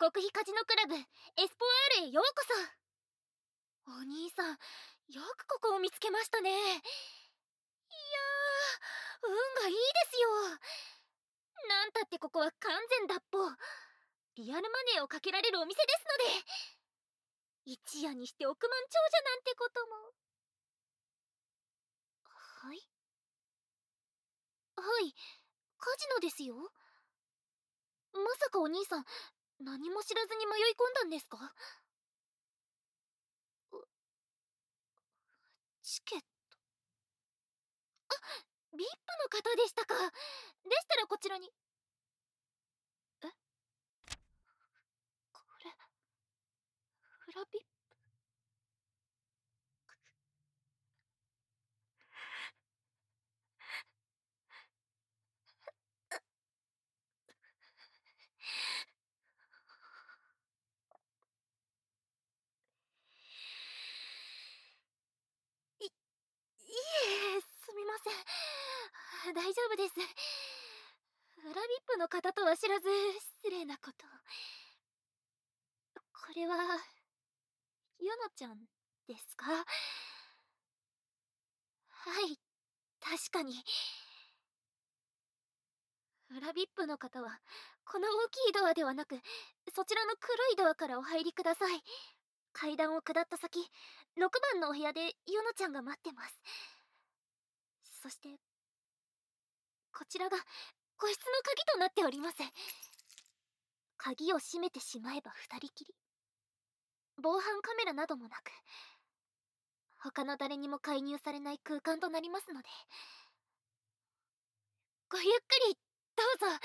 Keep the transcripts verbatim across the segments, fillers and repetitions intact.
極秘カジノクラブエスポアールへようこそ。お兄さん、よくここを見つけましたね。いやー、運がいいですよ。なんたってここは完全脱法、リアルマネーをかけられるお店ですので、一夜にして億万長者なんてことも。はいはい、カジノですよ。まさかお兄さん、何も知らずに迷い込んだんですか？チケット。あ、ブイアイピー の方でしたか。でしたらこちらに。え、これフラ ブイアイピー。い、いえ、すみません。大丈夫です。フラ ブイアイピー の方とは知らず、失礼なこと。これは、ヨノちゃんですか？はい、確かに。フラ ブイアイピー の方は、この大きいドアではなく、そちらの黒いドアからお入りください。階段を下った先、ろくばんのお部屋でヨノちゃんが待ってます。そして、こちらが個室の鍵となっております。鍵を閉めてしまえば二人きり。防犯カメラなどもなく、他の誰にも介入されない空間となりますので、ごゆっくりどうぞ。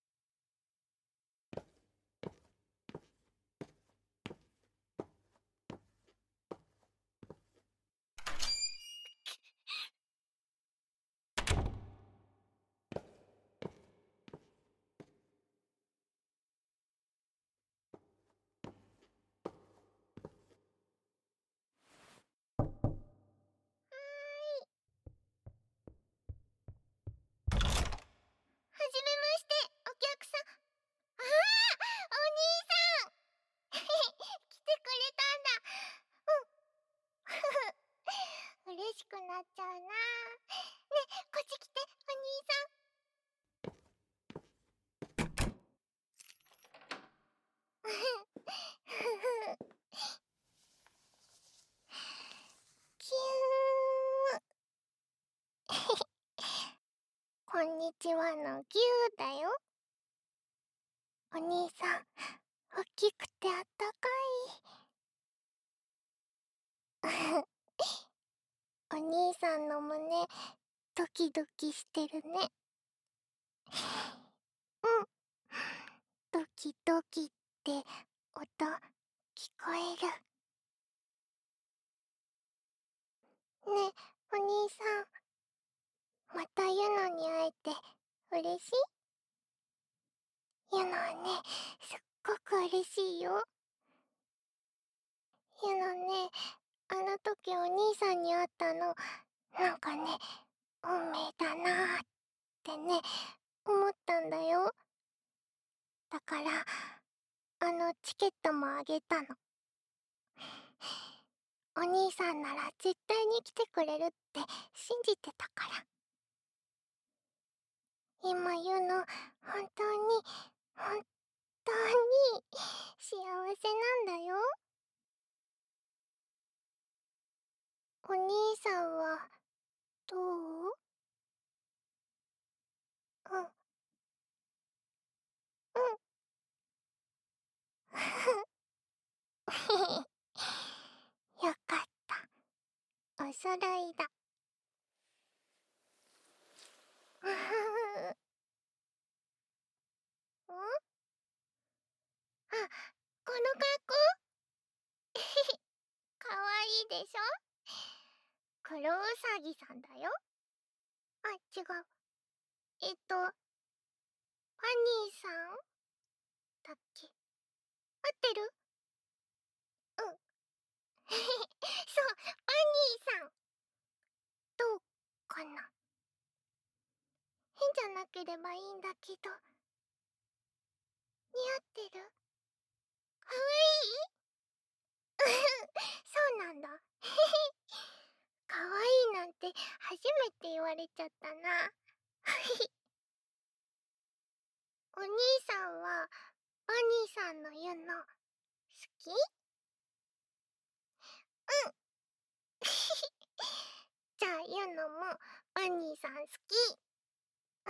はじめまして、お客さん。ああ、お兄さん来てくれたんだ。うん。嬉しくなっちゃうな。ね、こっち来て、お兄さん。キュー。こんにちはのギューだよ。お兄さん、大きくてあったかい。お兄さんの胸、ドキドキしてるね。うん。ドキドキって音、聞こえる。ねえ、お兄さん。またユノに会えて嬉しい？ユノはね、すっごく嬉しいよ。ユノね、あの時お兄さんに会ったの、なんかね、運命だなーってね、思ったんだよ。だから、あのチケットもあげたの。お兄さんなら絶対に来てくれるって信じてたから。今ユノ、本当に、本当に幸せなんだよ。お兄さんは、どう？うん。うん。よかった。お揃いだ。うふふ。ん？あ、この格好かわいいでしょ？クロウサギさんだよ。あ、違う。えっと、パニーさんだっけ？合ってる？うん。そう、パニーさん。どうかな？変じゃなければいいんだけど。似合ってる？ 初めて言われちゃったな。お兄さんはバニーさんの言うの好き？うん。じゃあユノもバニーさん好き。あ、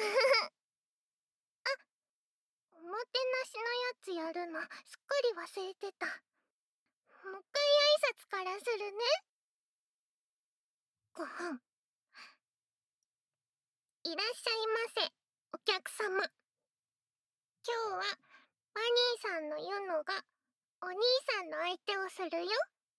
おもてなしのやつやるのすっかり忘れてた。もう一回挨拶からするね。ごふん。いらっしゃいませ、お客様。今日はバニーさんのユノがお兄さんの相手をするよ。うん。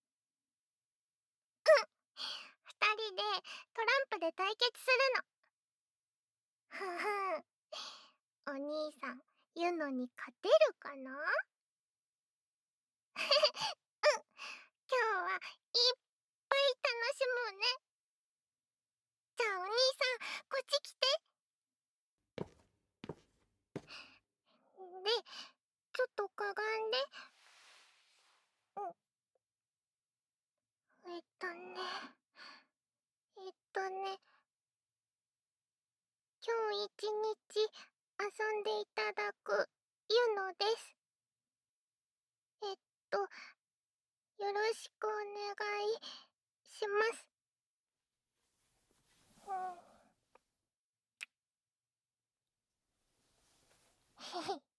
二人でトランプで対決するの。ふふ。お兄さん、ユノに勝てるかな？うん。今日はいっぱい楽しもうね。じゃあお兄さん、こっち来て。で、ちょっとかがんで。うん。えっとね。えっとね。今日一日遊んでいただくユノです。えっと、よろしくお願いします。うん。へへ。